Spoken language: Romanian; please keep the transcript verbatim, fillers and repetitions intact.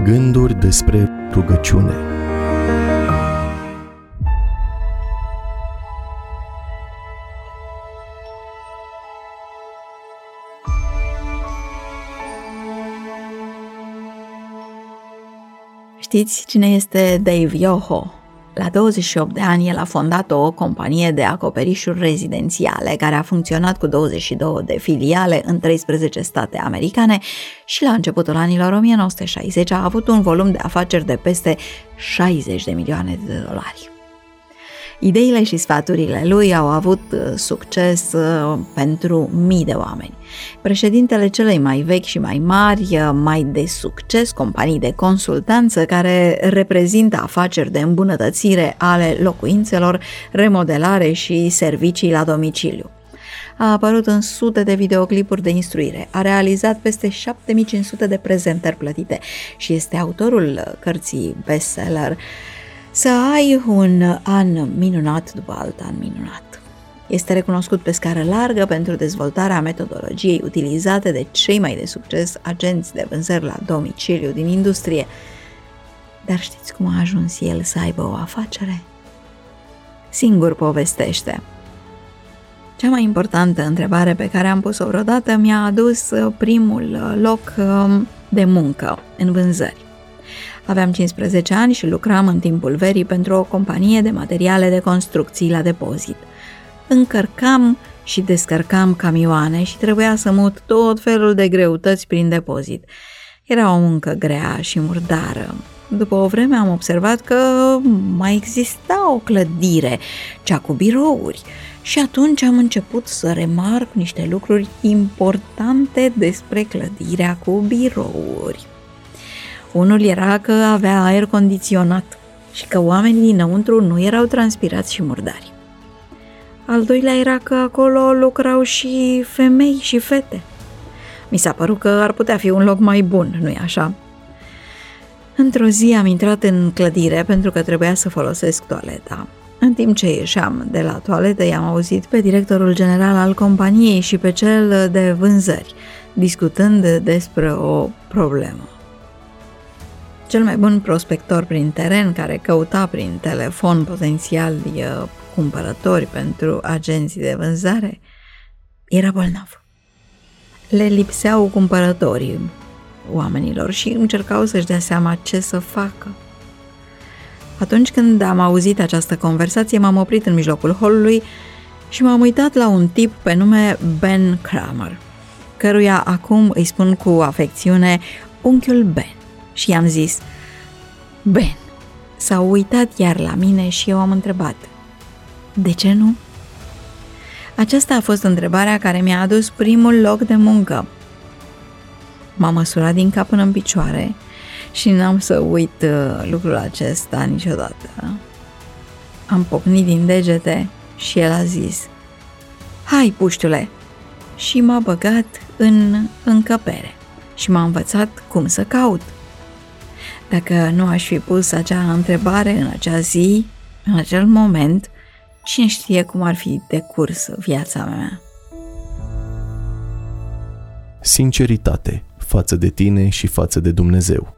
Gânduri despre rugăciune. Știți cine este Dave Yoho? La douăzeci și opt de ani, el a fondat o companie de acoperișuri rezidențiale care a funcționat cu douăzeci și două de filiale în treisprezece state americane și la începutul anilor o mie nouă sute șaizeci a avut un volum de afaceri de peste șaizeci de milioane de dolari. Ideile și sfaturile lui au avut succes pentru mii de oameni. Președintele celei mai vechi și mai mari, mai de succes, companii de consultanță care reprezintă afaceri de îmbunătățire ale locuințelor, remodelare și servicii la domiciliu. A apărut în sute de videoclipuri de instruire, a realizat peste șapte mii cinci sute de prezentări plătite și este autorul cărții bestseller Să ai un an minunat după alt an minunat. Este recunoscut pe scară largă pentru dezvoltarea metodologiei utilizate de cei mai de succes agenți de vânzări la domiciliu din industrie. Dar știți cum a ajuns el să aibă o afacere? Singur povestește. Cea mai importantă întrebare pe care am pus-o vreodată mi-a adus primul loc de muncă în vânzări. Aveam cincisprezece ani și lucram în timpul verii pentru o companie de materiale de construcții la depozit. Încărcam și descărcam camioane și trebuia să mut tot felul de greutăți prin depozit. Era o muncă grea și murdară. După o vreme am observat că mai exista o clădire, cea cu birouri, și atunci am început să remarc niște lucruri importante despre clădirea cu birouri. Unul era că avea aer condiționat și că oamenii dinăuntru nu erau transpirați și murdari. Al doilea era că acolo lucrau și femei și fete. Mi s-a părut că ar putea fi un loc mai bun, nu-i așa? Într-o zi am intrat în clădire pentru că trebuia să folosesc toaleta. În timp ce ieșeam de la toaletă, i-am auzit pe directorul general al companiei și pe cel de vânzări, discutând despre o problemă. Cel mai bun prospector prin teren, care căuta prin telefon potențiali cumpărători pentru agenții de vânzare, era bolnav. Le lipseau cumpărătorii oamenilor și încercau să-și dea seama ce să facă. Atunci când am auzit această conversație, m-am oprit în mijlocul holului și m-am uitat la un tip pe nume Ben Kramer, căruia acum îi spun cu afecțiune unchiul Ben. Și i-am zis, Ben, s-au uitat iar la mine și eu am întrebat, de ce nu? Aceasta a fost întrebarea care mi-a adus primul loc de muncă. M-a măsurat din cap până în picioare și n-am să uit lucrul acesta niciodată. Am pocnit din degete și el a zis, hai, puștiule, și m-a băgat în încăpere și m-a învățat cum să caut. Dacă nu aș fi pus acea întrebare în acea zi, în acel moment, cine știe cum ar fi decurs viața mea. Sinceritate față de tine și față de Dumnezeu.